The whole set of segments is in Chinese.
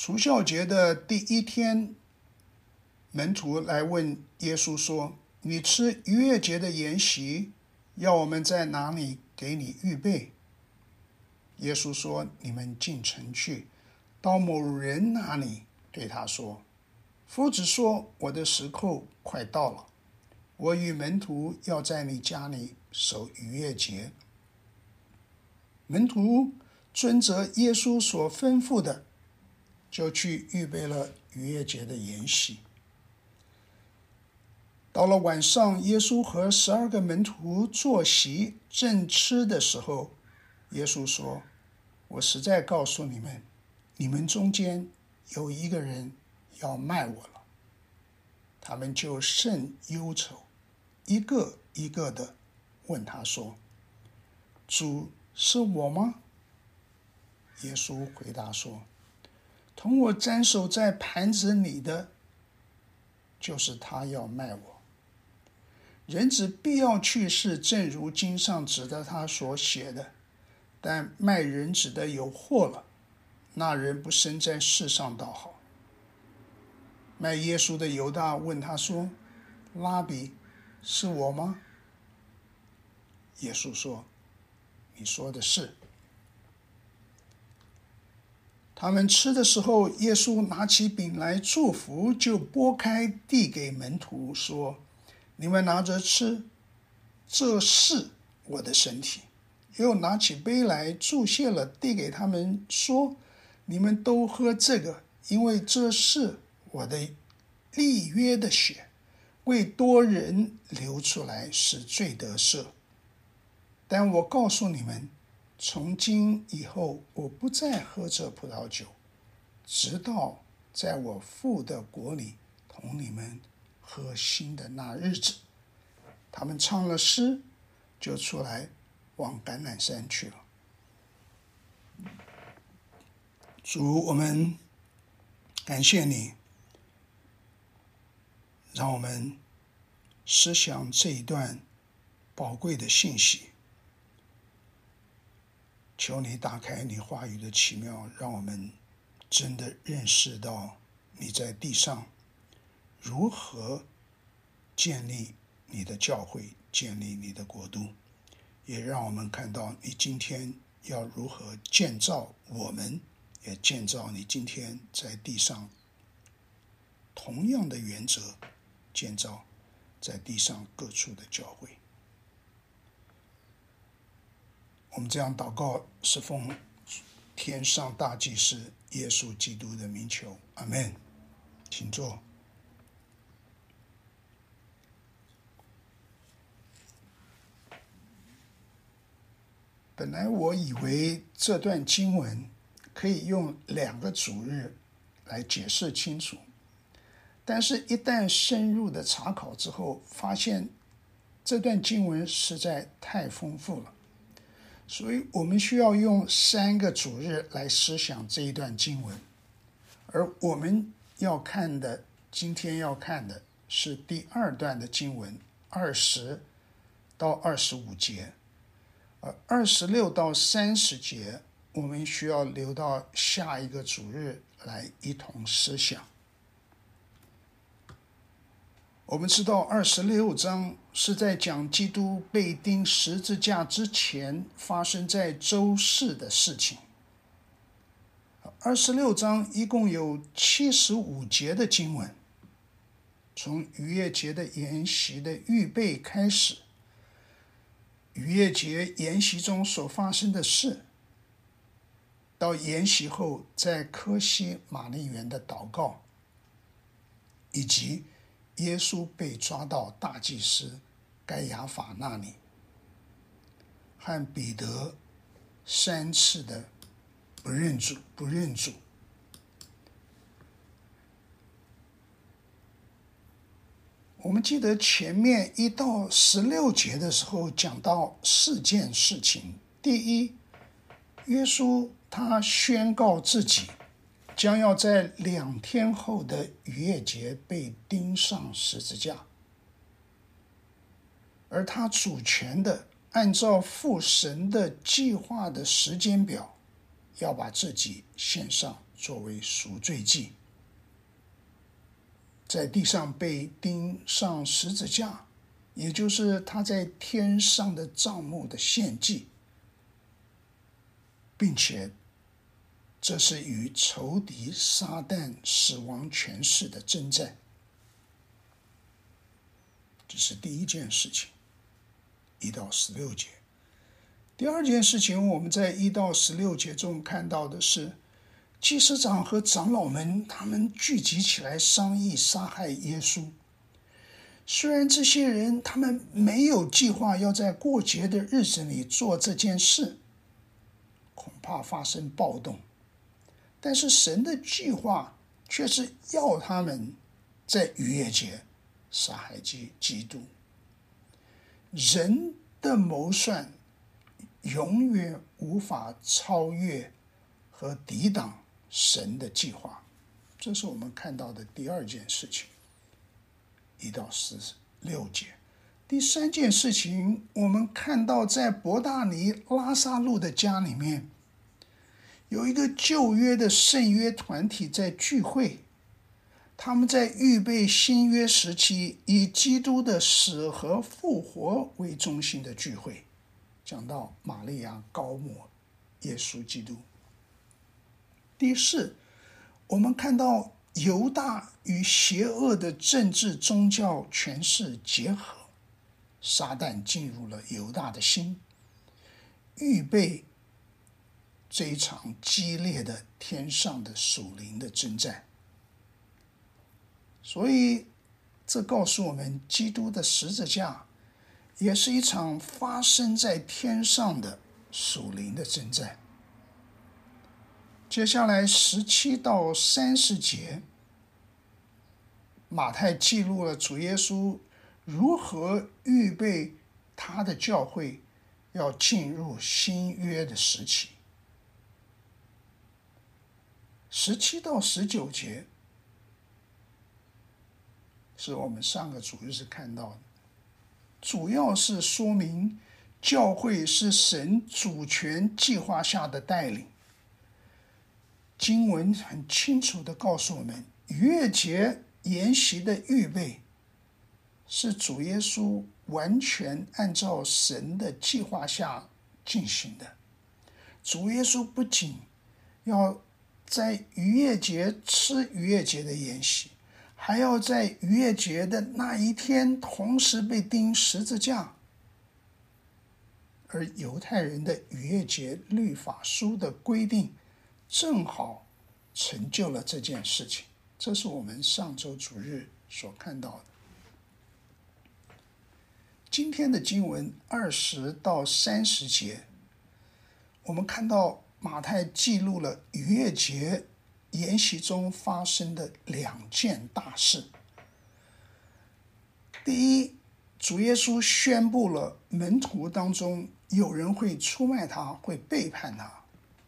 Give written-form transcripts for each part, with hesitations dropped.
除酵节的第一天，门徒来问耶稣说：“你吃逾越节的筵席，要我们在哪里给你预备？”耶稣说：“你们进城去，到某人那里，对他说：夫子说，我的时候快到了，我与门徒要在你家里守逾越节。”门徒遵着耶稣所吩咐的，就去预备了逾越节的筵席。到了晚上，耶稣和12个门徒坐席正吃的时候，耶稣说：“我实在告诉你们，你们中间有一个人要卖我了。”他们就甚忧愁，一个一个的问他说：“主，是我吗？”耶稣回答说：“同我沾手在盘子里的，就是他要卖我。人子必要去世，正如经上指着他所写的。但卖人子的有祸了，那人不生在世上倒好。”卖耶稣的犹大问他说：“拉比，是我吗？”耶稣说：“你说的是。”他们吃的时候，耶稣拿起饼来祝福，就拨开递给门徒说：“你们拿着吃，这是我的身体。”又拿起杯来祝谢了，递给他们说：“你们都喝这个，因为这是我的立约的血，为多人流出来，使罪得赦。但我告诉你们，从今以后，我不再喝这葡萄酒，直到在我父的国里同你们喝新的那日子。”他们唱了诗，就出来往橄榄山去了。主，我们感谢你，让我们思想这一段宝贵的信息。求你打开你话语的奇妙，让我们真的认识到你在地上如何建立你的教会，建立你的国度，也让我们看到你今天要如何建造我们，也建造你今天在地上同样的原则，建造在地上各处的教会。我们这样祷告，是奉天上大祭司耶稣基督的名求，阿们。请坐。本来我以为这段经文可以用2个主日来解释清楚，但是一旦深入的查考之后，发现这段经文实在太丰富了，所以我们需要用3个主日来思想这一段经文。而我们今天要看的是第2段的经文，20到25节，而26到30节我们需要留到下一个主日来一同思想。我们知道26章是在讲基督被钉十字架之前发生在周4的事情。26章一共有75节的经文，从逾越节的筵席的预备开始，逾越节筵席中所发生的事，到筵席后在科西玛丽园的祷告，以及耶稣被抓到大祭司该亚法那里，和彼得3次的不认主。我们记得前面1到16节的时候讲到4件事情。第一，耶稣他宣告自己将要在2天后的逾越节被钉上十字架，而他主权的按照父神的计划的时间表， 要把自己献上作为赎罪祭，在地上被钉上十字架，也就是他在天上的帐幕的献祭，并且这是与仇敌撒旦死亡权势的征战。这是第一件事情，1到16节。第二件事情，我们在1到16节中看到的是，祭司长和长老们他们聚集起来商议杀害耶稣。虽然这些人他们没有计划要在过节的日子里做这件事，恐怕发生暴动，但是神的计划却是要他们在逾越节杀害基督。人的谋算永远无法超越和抵挡神的计划，这是我们看到的第二件事情，1到16节。第三件事情，我们看到在伯大尼拉撒路的家里面，有一个旧约的圣约团体在聚会，他们在预备新约时期以基督的死和复活为中心的聚会，讲到玛利亚膏抹耶稣基督。第四，我们看到犹大与邪恶的政治宗教权势结合，撒旦进入了犹大的心，预备这一场激烈的天上的属灵的征战。所以这告诉我们，基督的十字架也是一场发生在天上的属灵的征战。接下来17到30节，马太记录了主耶稣如何预备他的教会要进入新约的时期。17到19节是我们上个主日看到的，主要是说明教会是神主权计划下的带领。经文很清楚地告诉我们，逾越节筵席的预备是主耶稣完全按照神的计划下进行的。主耶稣不仅要在逾越节吃逾越节的筵席，还要在逾越节的那一天同时被钉十字架。而犹太人的逾越节律法书的规定正好成就了这件事情，这是我们上周主日所看到的。今天的经文20到30节，我们看到马太记录了逾越节筵席中发生的2件大事。第一，主耶稣宣布了门徒当中有人会出卖他，会背叛他。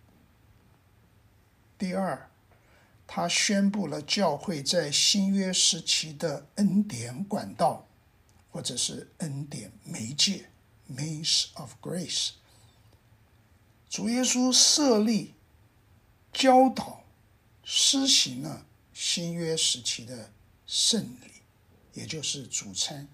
第二，他宣布了教会在新约时期的恩典管道，或者是恩典媒介 means of grace。 主耶稣设立、教导、施行了新约时期的圣礼，也就是主餐。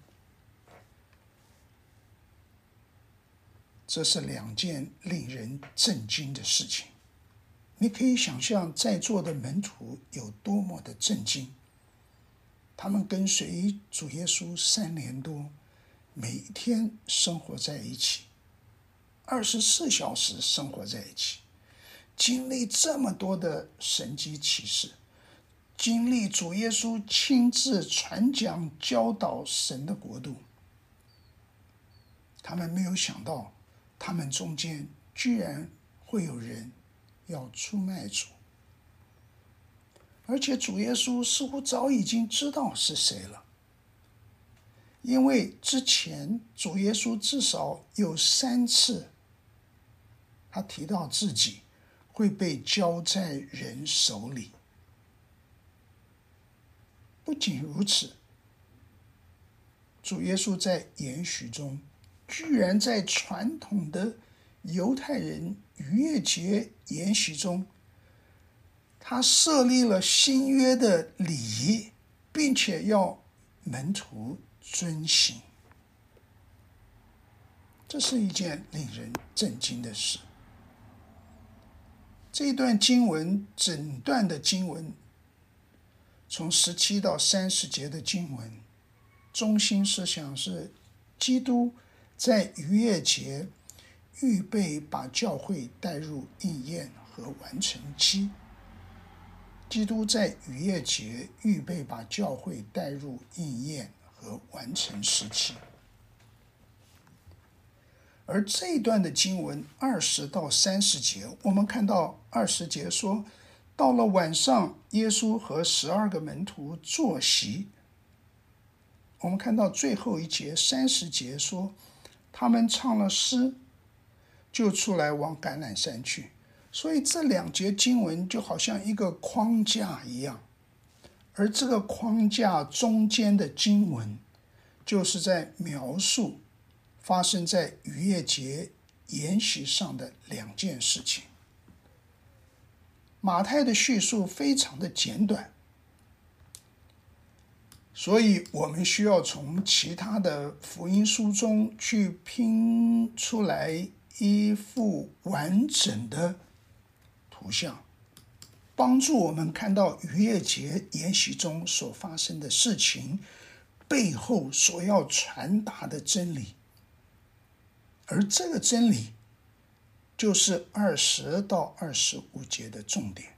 这是2件令人震惊的事情。你可以想象在座的门徒有多么的震惊。他们跟随主耶稣3年多，每一天生活在一起，24小时生活在一起，经历这么多的神迹奇事，经历主耶稣亲自传讲教导神的国度。他们没有想到，他们中间居然会有人要出卖主，而且主耶稣似乎早已经知道是谁了，因为之前主耶稣至少有3次他提到自己会被交在人手里。不仅如此，主耶稣在筵席中居然在传统的犹太人逾越节筵席中，他设立了新约的礼仪，并且要门徒遵行。这是一件令人震惊的事。这一段经文，整段的经文，从17到30节的经文，中心思想是基督在逾越节预备把教会带入应验和完成期。基督在逾越节预备把教会带入应验和完成时期。而这一段的经文20到30节，我们看到20节说，到了晚上，耶稣和12个门徒坐席。我们看到最后一节30节说，他们唱了诗，就出来往橄榄山去。所以这2节经文就好像一个框架一样，而这个框架中间的经文，就是在描述发生在逾越节筵席上的2件事情。马太的叙述非常的简短，所以我们需要从其他的福音书中去拼出来一幅完整的图像，帮助我们看到逾越节筵席中所发生的事情背后所要传达的真理。而这个真理就是20到25节的重点。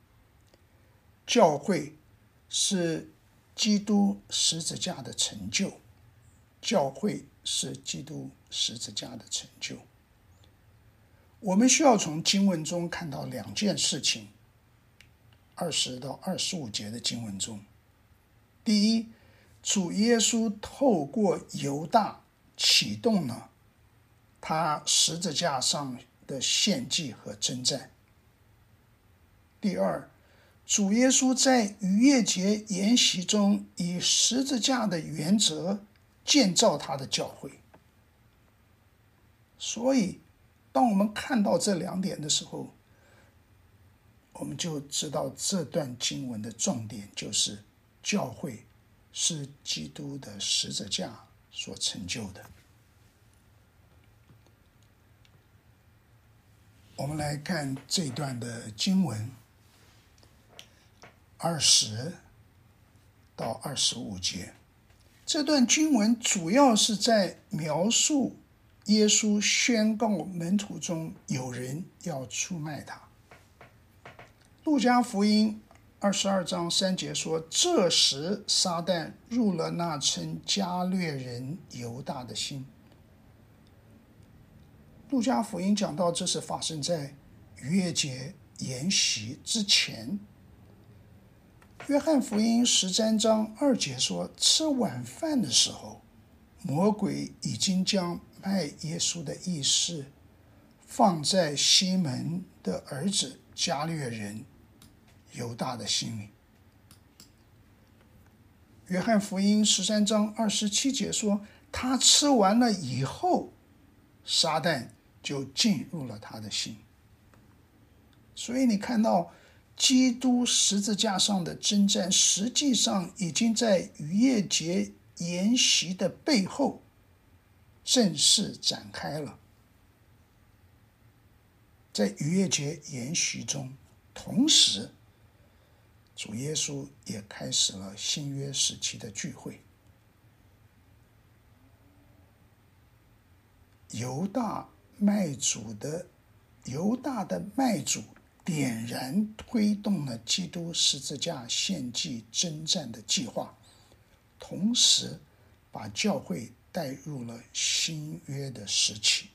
教会是基督十字架的成就，教会是基督十字架的成就。我们需要从经文中看到2件事情，20到25节的经文中。第一，主耶稣透过犹大启动了他十字架上的献祭和征战。第二，主耶稣在逾越节筵席中以十字架的原则建造他的教会。所以当我们看到这2点的时候，我们就知道这段经文的重点就是教会是基督的十字架所成就的。我们来看这段的经文20到25节。这段经文主要是在描述耶稣宣告门徒中有人要出卖他。路加福音22章3节说，这时撒旦入了那称加略人犹大的心。路加福音讲到这是发生在逾越节筵席之前。约翰福音13章2节说，吃晚饭的时候，魔鬼已经将卖耶稣的意思放在西门的儿子加略人犹大的心里。约翰福音13章27节说，他吃完了以后，撒旦就进入了他的心。所以你看到基督十字架上的征战，实际上已经在逾越节筵席的背后正式展开了。在逾越节筵席中，同时主耶稣也开始了新约时期的聚会。犹大的卖主点燃推动了基督十字架献祭征战的计划，同时把教会带入了新约的时期。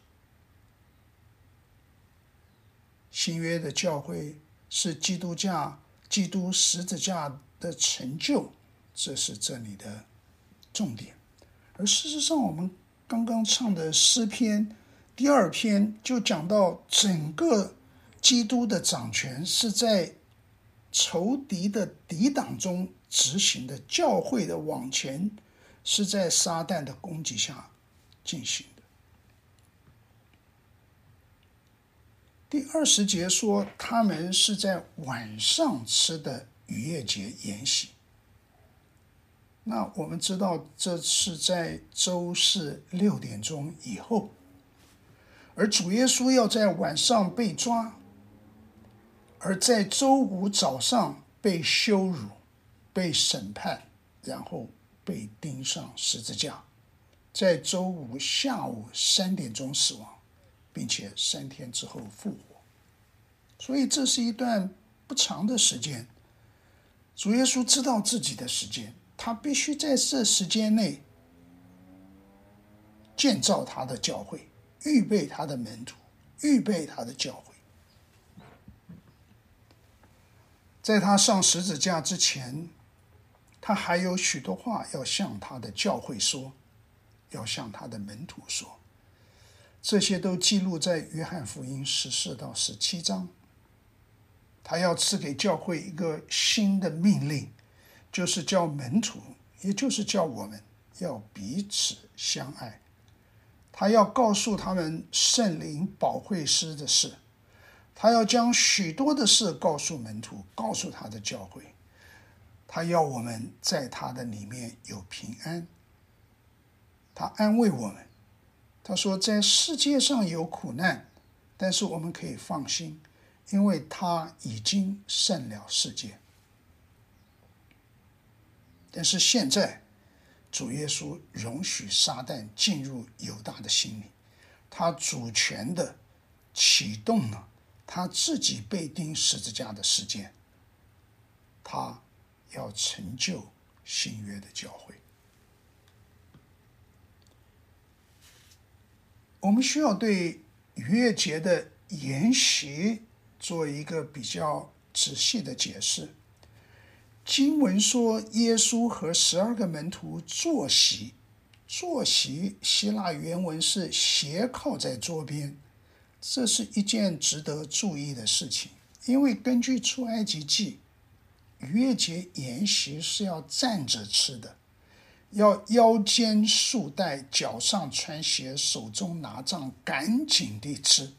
新约的教会是基督十字架的成就，这是这里的重点。而事实上，我们刚刚唱的诗篇第2篇就讲到，整个基督的掌权是在仇敌的抵挡中执行的，教会的往前是在撒旦的攻击下进行的。 第20节说，他们是在晚上吃的逾越节筵席。那我们知道，这是在周四6点钟以后，而主耶稣要在晚上被抓，而在周五早上被羞辱、被审判，然后被钉上十字架，在周五下午3点钟死亡，并且3天之后复活。所以这是一段不长的时间。主耶稣知道自己的时间，他必须在这时间内建造他的教会，预备他的门徒，预备他的教会。在他上十字架之前，他还有许多话要向他的教会说，要向他的门徒说。这些都记录在约翰福音14到17章。他要赐给教会一个新的命令，就是叫门徒，也就是叫我们要彼此相爱。他要告诉他们圣灵保惠师的事，他要将许多的事告诉门徒，告诉他的教会。他要我们在他的里面有平安。他安慰我们，他说在世界上有苦难，但是我们可以放心，因为他已经胜了世界。但是现在主耶稣容许撒旦进入犹大的心里，他主权的启动了他自己被钉十字架的事件，他要成就新约的教会。我们需要对逾越节的筵席做一个比较仔细的解释。经文说耶稣和12个门徒坐席，坐席希腊原文是斜靠在桌边，这是一件值得注意的事情，因为根据出埃及记，逾越节筵席是要站着吃的，要腰间束带，脚上穿鞋，手中拿杖，赶紧地吃。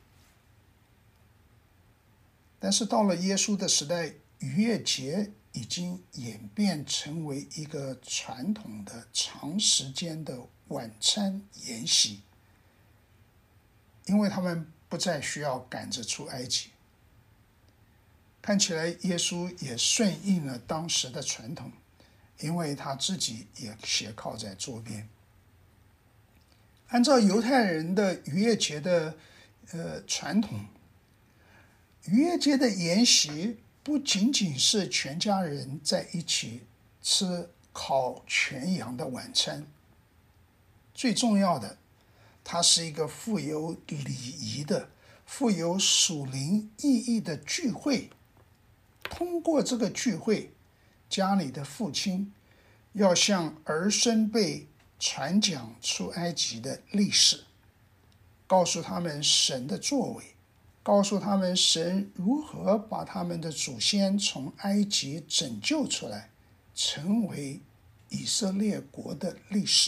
但是到了耶稣的时代，逾越节已经演变成为一个传统的长时间的晚餐筵席，因为他们不再需要赶着出埃及。看起来耶稣也顺应了当时的传统，因为他自己也斜靠在桌边。按照犹太人的逾越节的传统，逾越节的筵席不仅仅是全家人在一起吃烤全羊的晚餐，最重要的，它是一个富有礼仪的、富有属灵意义的聚会。通过这个聚会，家里的父亲要向儿孙辈传讲出埃及的历史，告诉他们神的作为，告诉他们神如何把他们的祖先从埃及拯救出来，成为以色列国的历史。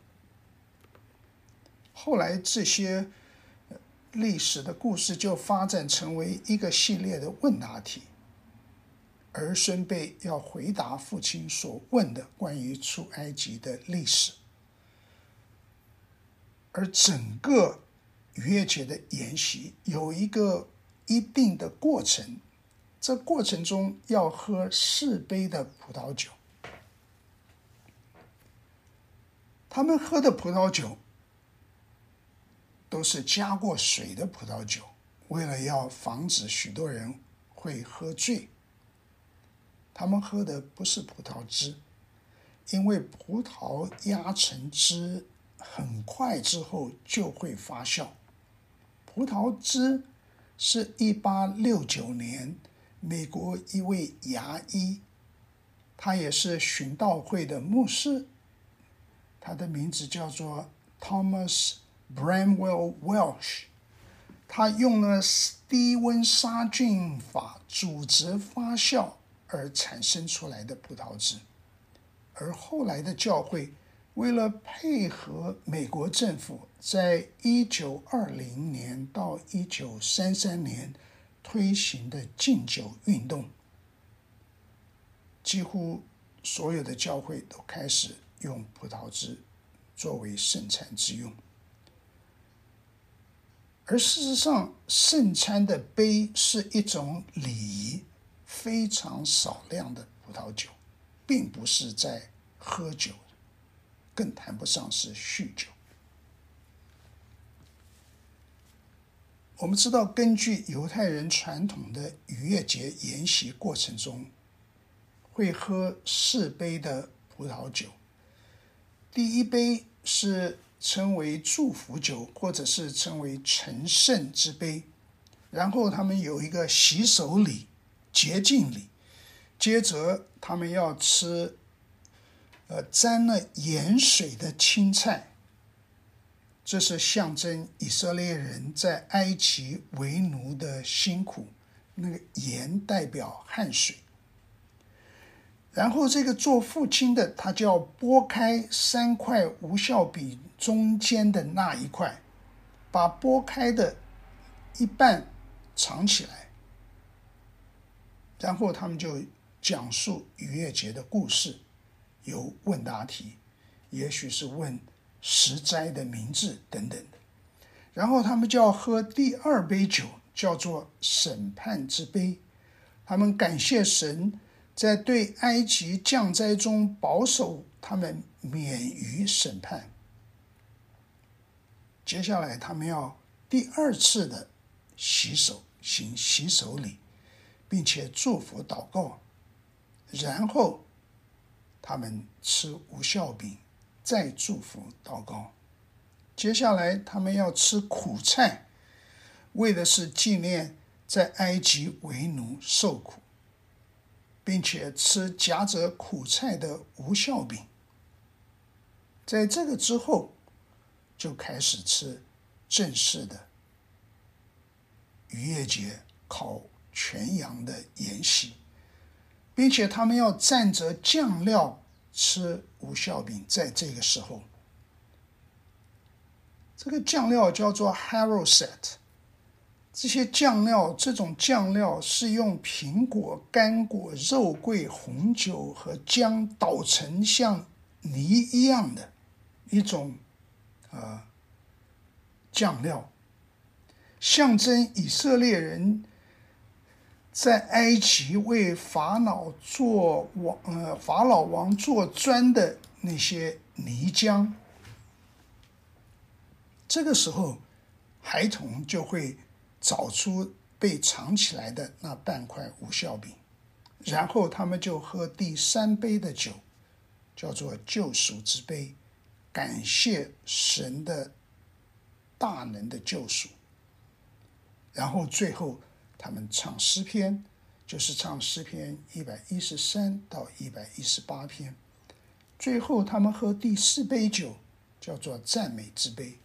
后来这些历史的故事就发展成为一个系列的问答题，儿孙辈要回答父亲所问的关于出埃及的历史。而整个逾越节的筵席有一个一定的过程，这过程中要喝4杯的葡萄酒。他们喝的葡萄酒都是加过水的葡萄酒，为了要防止许多人会喝醉。他们喝的不是葡萄汁，因为葡萄压成汁很快之后就会发酵。葡萄汁是1869年美国一位牙医，他也是殉道会的牧师，他的名字叫做 Thomas Bramwell Welsh。 他用了低温杀菌法煮汁发酵而产生出来的葡萄汁，而后来的教会为了配合美国政府在1920年到1933年推行的禁酒运动，几乎所有的教会都开始用葡萄汁作为圣餐之用。而事实上，圣餐的杯是一种礼仪，非常少量的葡萄酒，并不是在喝酒，更谈不上是酗酒。我们知道，根据犹太人传统的逾越节筵席过程中，会喝4杯的葡萄酒。第一杯是称为祝福酒，或者是称为成圣之杯，然后他们有一个洗手礼、洁净礼，接着他们要吃沾了盐水的青菜，这是象征以色列人在埃及为奴的辛苦，那个盐代表汗水。然后这个做父亲的，他就要剥开3块无酵饼中间的那一块，把剥开的一半藏起来，然后他们就讲述逾越节的故事，有问答题，也许是问食斋的名字等等的。然后他们就要喝第2杯酒，叫做审判之杯，他们感谢神在对埃及降灾中保守他们免于审判。接下来他们要第2次的洗手，行洗手礼，并且祝福祷告，然后他们吃无酵饼，再祝福祷告。接下来他们要吃苦菜，为的是纪念在埃及为奴受苦，并且吃夹着苦菜的无酵饼。在这个之后，就开始吃正式的逾越节烤全羊的筵席，并且他们要蘸着酱料吃无酵饼。在这个时候，这个酱料叫做 haroset， 这种酱料是用苹果、干果、肉桂、红酒和姜捣成像泥一样的一种酱料，象征以色列人在埃及为法老王做砖的那些泥浆。这个时候，孩童就会找出被藏起来的那半块无酵饼，然后他们就喝第3杯的酒，叫做救赎之杯，感谢神的大能的救赎。然后最后他们唱诗篇，就是唱诗篇113到118篇。最后他们喝第4杯酒，叫做赞美之杯。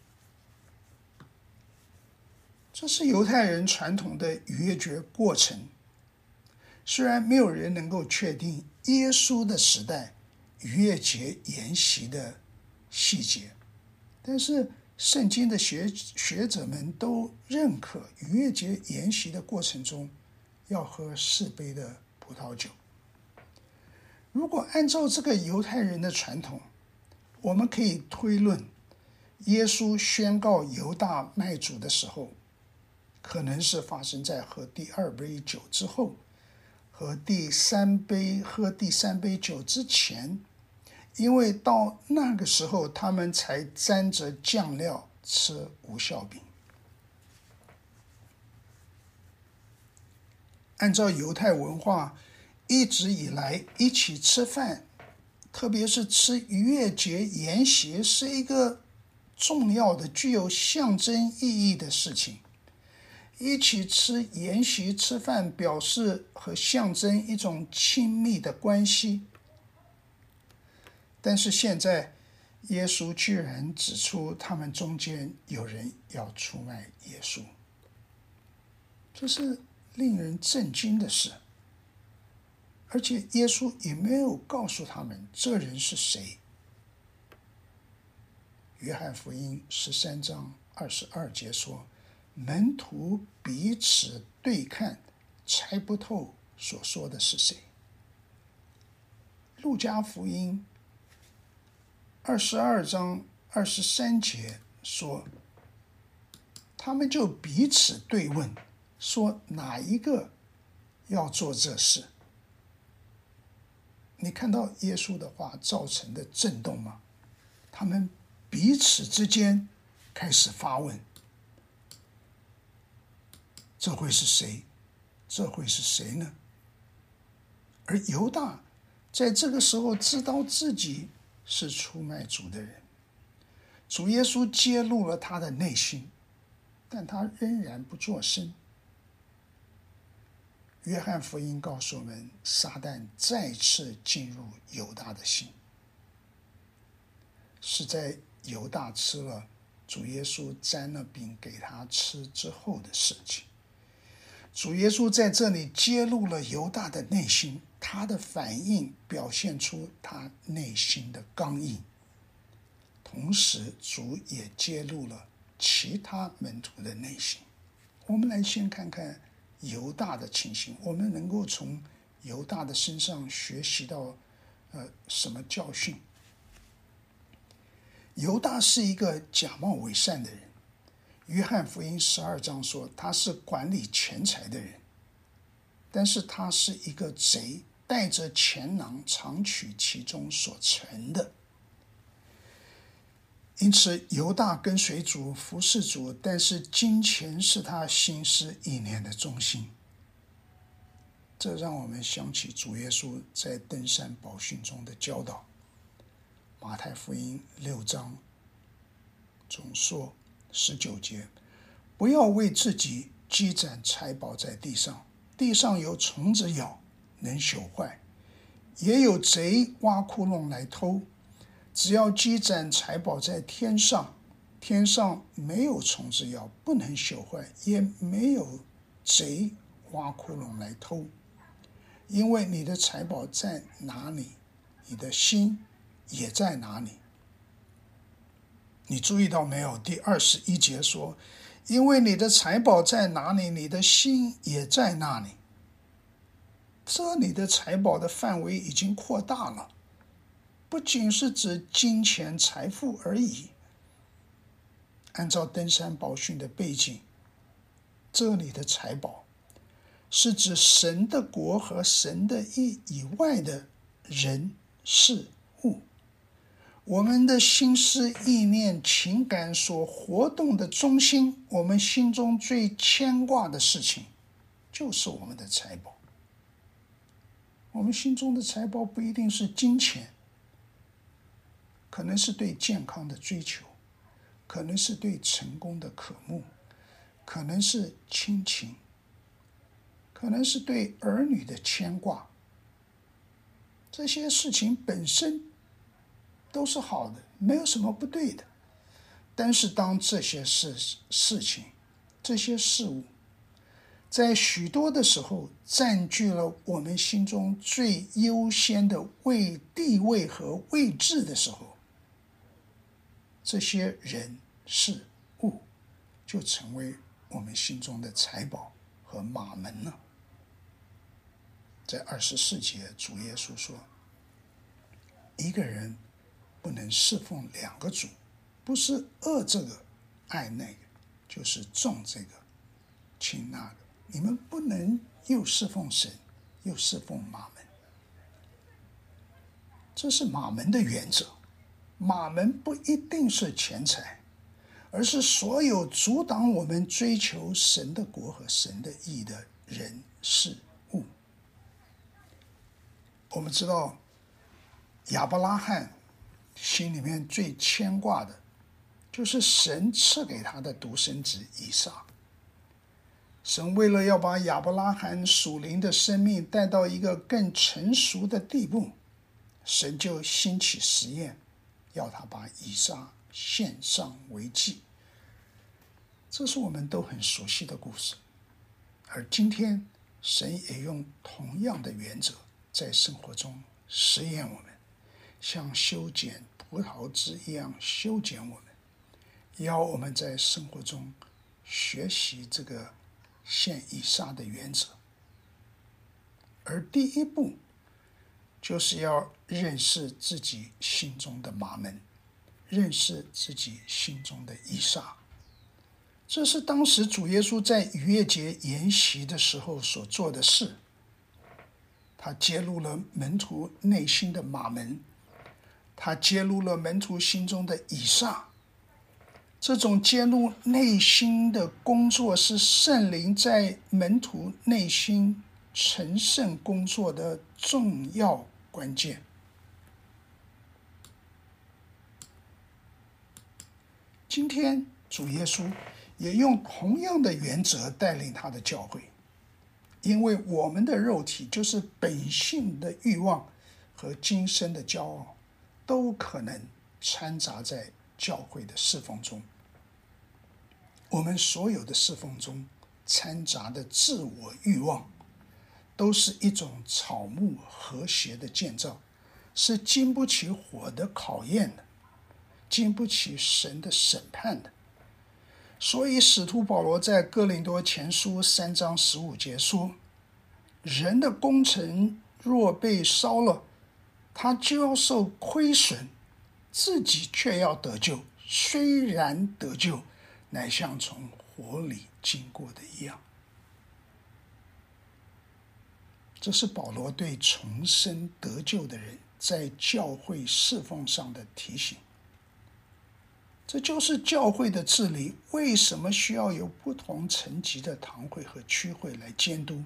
这是犹太人传统的逾越节过程。虽然没有人能够确定耶稣的时代逾越节筵席的细节，但是圣经的学者们都认可逾越节筵席的过程中要喝4杯的葡萄酒。如果按照这个犹太人的传统，我们可以推论，耶稣宣告犹大卖主的时候，可能是发生在喝第2杯酒之后，喝第三杯酒之前，因为到那个时候他们才沾着酱料吃无酵饼。按照犹太文化，一直以来一起吃饭，特别是吃逾越节筵席，是一个重要的具有象征意义的事情。一起吃筵席吃饭，表示和象征一种亲密的关系。但是现在耶稣居然指出他们中间有人要出卖耶稣，这是令人震惊的事。而且耶稣也没有告诉他们这人是谁。 约翰福音13章22节说，门徒彼此对看，猜不透所说的是谁。路加福音22章23节说，他们就彼此对问，说哪一个要做这事。你看到耶稣的话造成的震动吗？他们彼此之间开始发问，这会是谁？这会是谁呢？而犹大在这个时候知道自己是出卖主的人，主耶稣揭露了他的内心，但他仍然不作声。约翰福音告诉我们，撒旦再次进入犹大的心，是在犹大吃了主耶稣沾了饼给他吃之后的事情。主耶稣在这里揭露了犹大的内心，他的反应表现出他内心的刚硬，同时主也揭露了其他门徒的内心。我们来先看看犹大的情形，我们能够从犹大的身上学习到什么教训？犹大是一个假冒伪善的人，约翰福音12章说他是管理钱财的人，但是他是一个贼，带着钱囊常取其中所成的。因此犹大跟随主，服侍主，但是金钱是他心思意念的中心。这让我们想起主耶稣在登山宝训中的教导。马太福音6章中说19节，不要为自己积攒财宝在地上，地上有虫子咬，能朽坏，也有贼挖窟窿来偷。只要积攒财宝在天上，天上没有虫子咬，不能朽坏，也没有贼挖窟窿来偷。因为你的财宝在哪里，你的心也在哪里。你注意到没有？第21节说，因为你的财宝在哪里，你的心也在那里。这里的财宝的范围已经扩大了，不仅是指金钱财富而已。按照登山宝训的背景，这里的财宝是指神的国和神的义以外的人事物。我们的心思意念情感所活动的中心，我们心中最牵挂的事情，就是我们的财宝。我们心中的财宝不一定是金钱，可能是对健康的追求，可能是对成功的渴慕，可能是亲情，可能是对儿女的牵挂。这些事情本身都是好的，没有什么不对的。但是当这些事情、这些事物在许多的时候占据了我们心中最优先的地位和位置的时候，这些人事物就成为我们心中的财宝和马门了。在24节，主耶稣说，一个人不能侍奉两个主，不是恶这个爱那个，就是重这个轻那个。你们不能又侍奉神又侍奉马门。这是马门的原则。马门不一定是钱财，而是所有阻挡我们追求神的国和神的义的人事物。我们知道亚伯拉罕心里面最牵挂的就是神赐给他的独生子以撒。神为了要把亚伯拉罕属灵的生命带到一个更成熟的地步，神就兴起实验，要他把以撒献上为祭。这是我们都很熟悉的故事。而今天神也用同样的原则在生活中实验我们，像修剪葡萄枝一样修剪我们。 要我们在生活中学习这个献以撒的原则。而第一步就是要认识自己心中的马门，认识自己心中的以撒。这是当时主耶稣在逾越节筵席的时候所做的事。他揭露了门徒内心的马门，他揭露了门徒心中的以撒。这种揭露内心的工作是圣灵在门徒内心成圣工作的重要关键。今天主耶稣也用同样的原则带领他的教会，因为我们的肉体就是本性的欲望和今生的骄傲，都可能掺杂在教会的侍奉中。我们所有的侍奉中掺杂的自我欲望，都是一种草木和谐的建造，是经不起火的考验的，经不起神的审判的。所以使徒保罗在哥林多前书3章15节说，人的工程若被烧了，他就要受亏损，自己却要得救，虽然得救，乃像从火里经过的一样。这是保罗对重生得救的人在教会侍奉上的提醒。这就是教会的治理为什么需要有不同层级的堂会和区会来监督。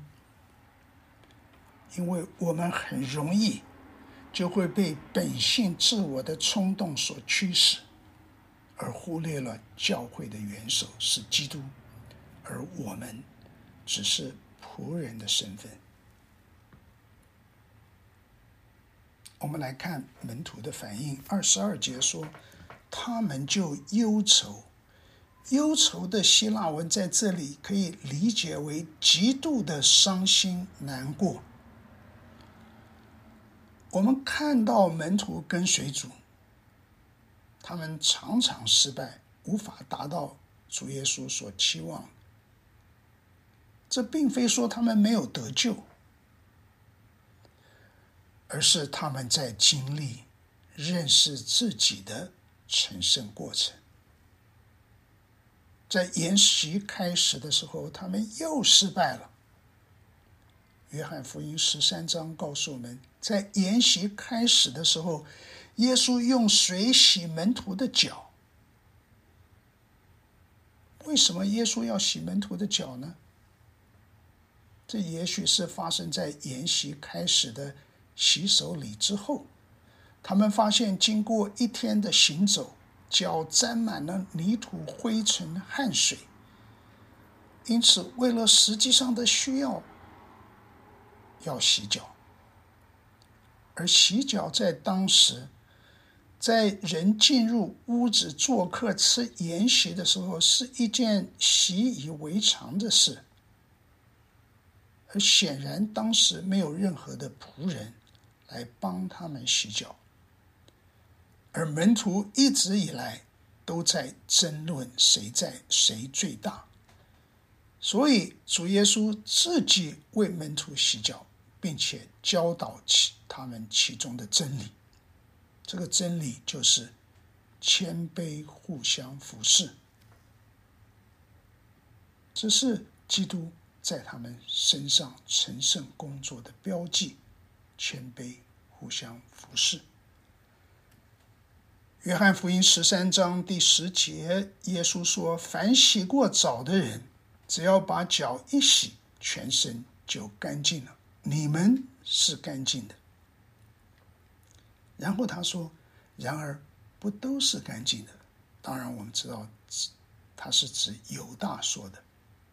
因为我们很容易就会被本性自我的冲动所驱使，而忽略了教会的元首是基督，而我们只是仆人的身份。我们来看门徒的反应。22节说，他们就忧愁。忧愁的希腊文在这里可以理解为极度的伤心难过。我们看到门徒跟随主，他们常常失败，无法达到主耶稣所期望。这并非说他们没有得救，而是他们在经历认识自己的成圣过程。在筵席开始的时候，他们又失败了。约翰福音13章告诉我们，在筵席开始的时候，耶稣用水洗门徒的脚。为什么耶稣要洗门徒的脚呢？这也许是发生在筵席开始的洗手礼之后，他们发现经过一天的行走，脚沾满了泥土、灰尘、汗水，因此为了实际上的需要要洗脚。而洗脚在当时，在人进入屋子做客吃筵席的时候，是一件习以为常的事。而显然当时没有任何的仆人来帮他们洗脚，而门徒一直以来都在争论谁最大，所以主耶稣自己为门徒洗脚，并且教导他们其中的真理。这个真理就是谦卑互相服侍，这是基督在他们身上成圣工作的标记，谦卑互相服侍。约翰福音13章第10节，耶稣说，凡洗过澡的人，只要把脚一洗，全身就干净了。你们是干净的。然后他说，然而不都是干净的。当然我们知道他是指犹大说的。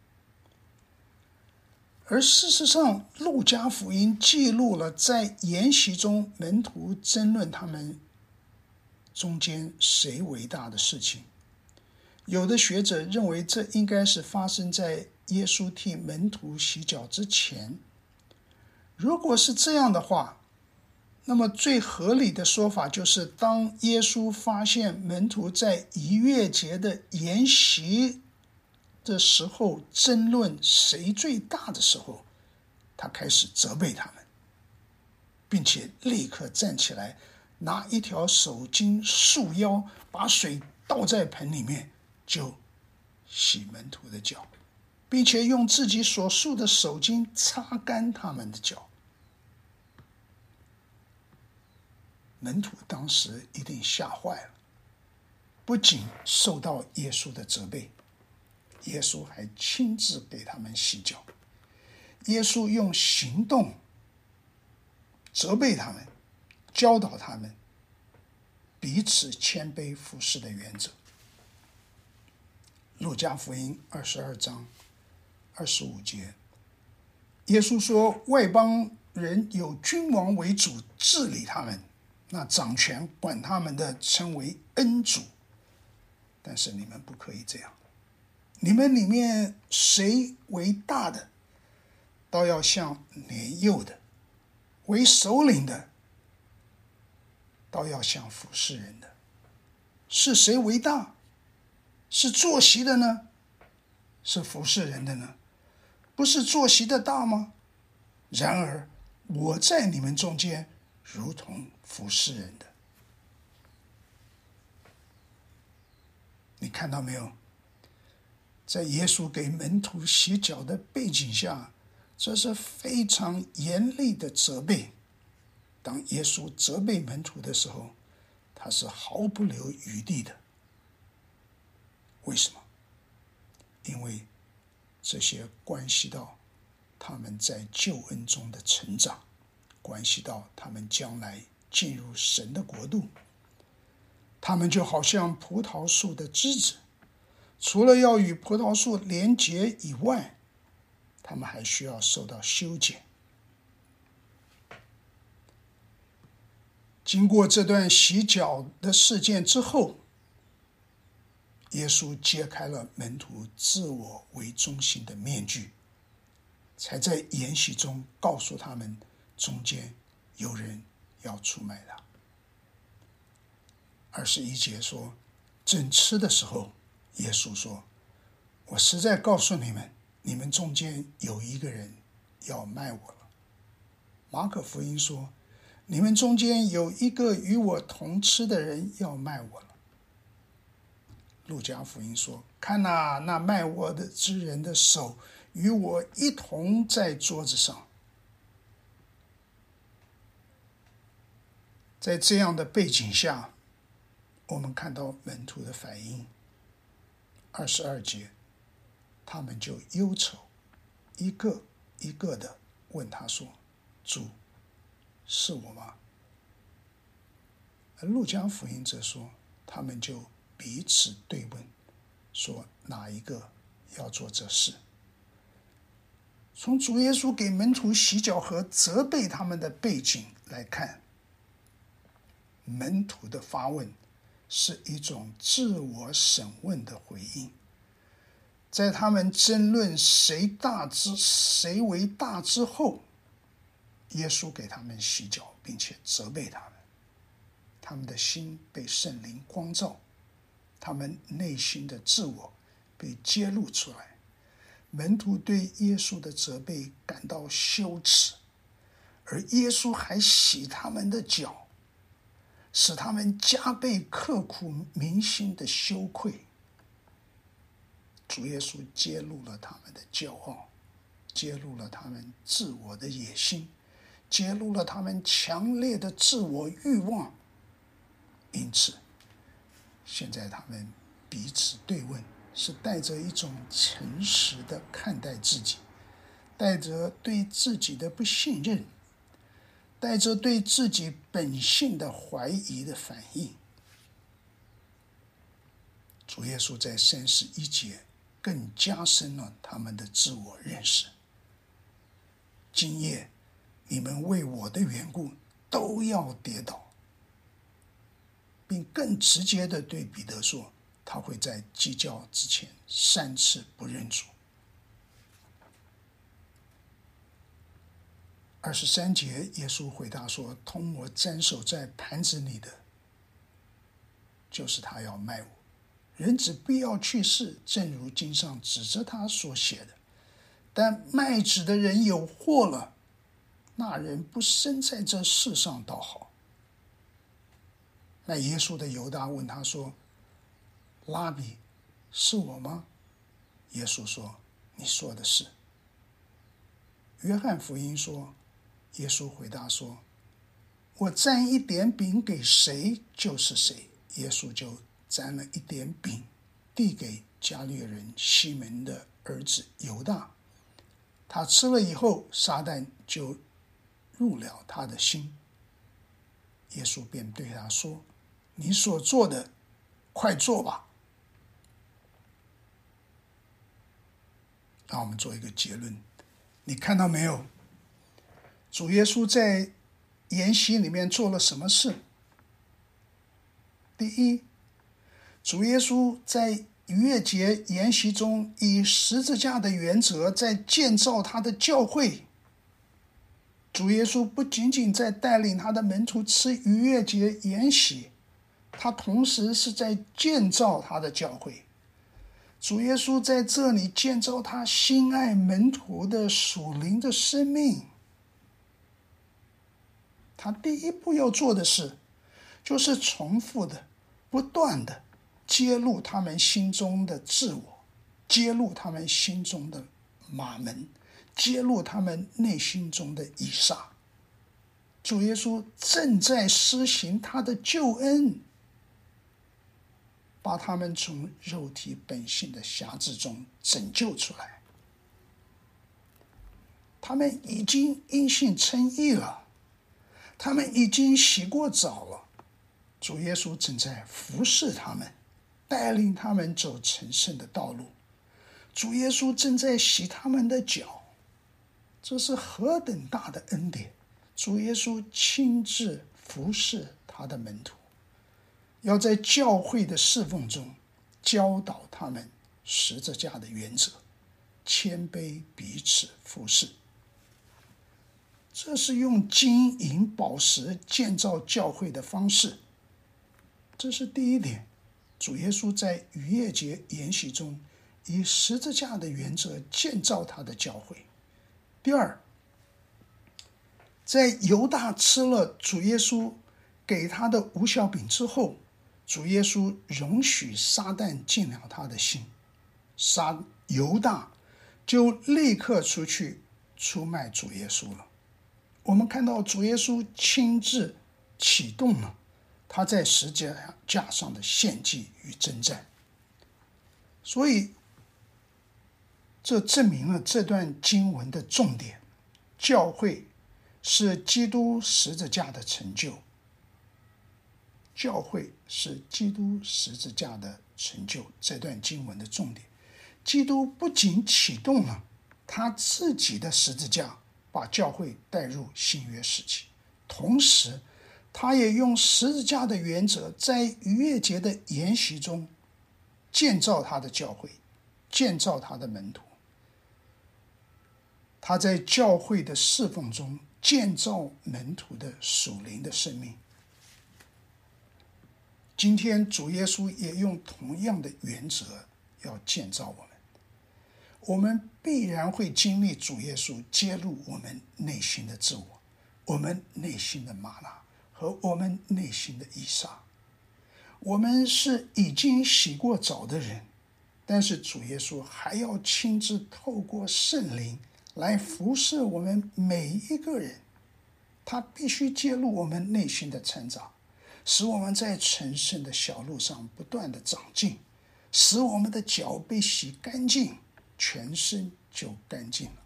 而事实上，路加福音记录了在筵席中门徒争论他们中间谁为大的事情。有的学者认为这应该是发生在耶稣替门徒洗脚之前。如果是这样的话， 那么最合理的说法就是，当耶稣发现门徒在逾越节的筵席的时候争论谁最大的时候，他开始责备他们，并且立刻站起来，拿一条手巾束腰，把水倒在盆里面，就洗门徒的脚，并且用自己所束的手巾擦干他们的脚。门徒当时一定吓坏了，不仅受到耶稣的责备，耶稣还亲自给他们洗脚。耶稣用行动责备他们，教导他们彼此谦卑服侍的原则。路加福音22章25节，耶稣说，外邦人有君王为主治理他们，那掌权管他们的称为恩主，但是你们不可以这样。你们里面谁为大的，倒要像年幼的；为首领的，倒要像服侍人的。是谁为大？是坐席的呢？是服侍人的呢？不是坐席的大吗？然而我在你们中间如同服侍人的。你看到没有？在耶稣给门徒洗脚的背景下，这是非常严厉的责备。当耶稣责备门徒的时候，他是毫不留余地的。为什么？因为这些关系到他们在救恩中的成长，关系到他们将来进入神的国度。他们就好像葡萄树的枝子，除了要与葡萄树连结以外，他们还需要受到修剪。经过这段洗脚的事件之后，耶稣揭开了门徒自我为中心的面具，才在筵席中告诉他们，中间有人要出卖他。21节说，正吃的时候，耶稣说，我实在告诉你们，你们中间有一个人要卖我了。马可福音说，你们中间有一个与我同吃的人要卖我了。路加福音说，看哪，那卖我的之人的手与我一同在桌子上。在这样的背景下，我们看到门徒的反应。22节，他们就忧愁，一个一个的问他说，主，是我吗？而路加福音则说，他们就彼此对问，说哪一个要做这事。从主耶稣给门徒洗脚和责备他们的背景来看，门徒的发问是一种自我审问的回应。在他们争论谁为大之后，耶稣给他们洗脚，并且责备他们。他们的心被圣灵光照，他们内心的自我被揭露出来。门徒对耶稣的责备感到羞耻，而耶稣还洗他们的脚，使他们加倍刻苦铭心的羞愧。主耶稣揭露了他们的骄傲，揭露了他们自我的野心，揭露了他们强烈的自我欲望。因此现在他们彼此对问，是带着一种诚实的看待自己，带着对自己的不信任，带着对自己本性的怀疑的反应。主耶稣在31节更加深了他们的自我认识。今夜你们为我的缘故都要跌倒，并更直接地对彼得说，他会在鸡叫之前3次不认主。 23节，耶稣回答说：同我沾手在盘子里的，就是他要卖我。人子必要去世，正如经上指着他所写的。但卖子的人有祸了，那人不生在这世上倒好。那耶稣的犹大问他说：拉比，是我吗？耶稣说：你说的是。约翰福音说，耶稣回答说：我蘸一点饼给谁就是谁。耶稣就蘸了一点饼，递给加略人西门的儿子犹大。他吃了以后，撒旦就入了他的心。耶稣便对他说：你所做的，快做吧。让我们做一个结论，你看到没有？主耶稣在筵席里面做了什么事？第一，主耶稣在逾越节筵席中以十字架的原则在建造他的教会。主耶稣不仅仅在带领他的门徒吃逾越节筵席，他同时是在建造他的教会。主耶稣在这里建造他心爱门徒的属灵的生命。他第一步要做的事，就是重复的、不断的揭露他们心中的自我，揭露他们心中的马门，揭露他们内心中的以撒。主耶稣正在施行他的救恩，把他们从肉体本性的辖制中拯救出来。他们已经因信称义了，他们已经洗过澡了。主耶稣正在服侍他们，带领他们走成圣的道路。主耶稣正在洗他们的脚，这是何等大的恩典！主耶稣亲自服侍他的门徒，要在教会的侍奉中教导他们十字架的原则，谦卑彼此服侍。这是用金银宝石建造教会的方式。这是第一点，主耶稣在逾越节筵席中以十字架的原则建造他的教会。第二，在犹大吃了主耶稣给他的无酵饼之后，主耶稣容许撒旦进了他的心，犹大就立刻出去出卖主耶稣了。我们看到主耶稣亲自启动了他在十字架上的献祭与征战，所以这证明了这段经文的重点：教会是基督十字架的成就。教会是基督十字架的成就，这段经文的重点。基督不仅启动了他自己的十字架，把教会带入新约时期，同时他也用十字架的原则，在逾越节的筵席中建造他的教会，建造他的门徒。他在教会的侍奉中建造门徒的属灵的生命。今天主耶稣也用同样的原则要建造我们。我们必然会经历主耶稣揭露我们内心的自我，我们内心的玛拿和我们内心的以撒。我们是已经洗过澡的人，但是主耶稣还要亲自透过圣灵来服侍我们每一个人。他必须揭露我们内心的成长，使我们在成圣的小路上不断的长进，使我们的脚被洗干净，全身就干净了。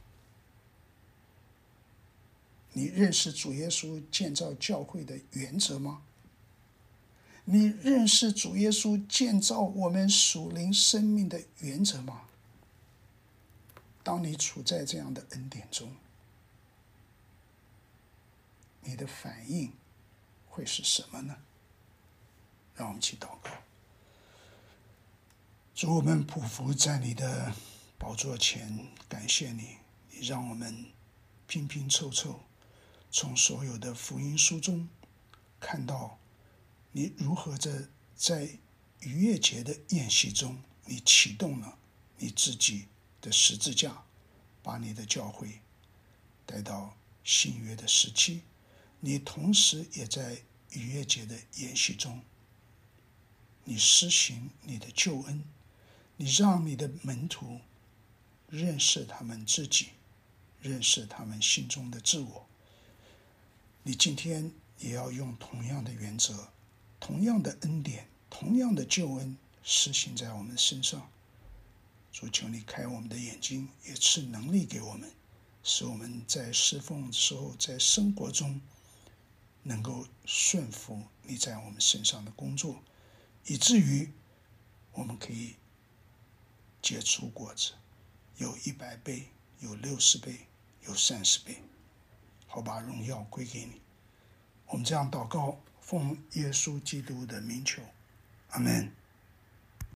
你认识主耶稣建造教会的原则吗？你认识主耶稣建造我们属灵生命的原则吗？当你处在这样的恩典中，你的反应会是什么呢？让我们一起祷告。主，我们匍匐在你的宝座前，感谢你，你让我们拼拼凑凑从所有的福音书中看到你如何在逾越节的宴席中，你启动了你自己的十字架，把你的教会带到新约的时期。你同时也在逾越节的宴席中，你施行你的救恩，你让你的门徒认识他们自己，认识他们心中的自我。你今天也要用同样的原则，同样的恩典，同样的救恩施行在我们身上。主，求你开我们的眼睛，也赐能力给我们，使我们在侍奉的时候，在生活中能够顺服你在我们身上的工作，以至于我们可以结出果子，有100倍，有60倍，有30倍，好把荣耀归给你。我们这样祷告，奉耶稣基督的名求，阿们。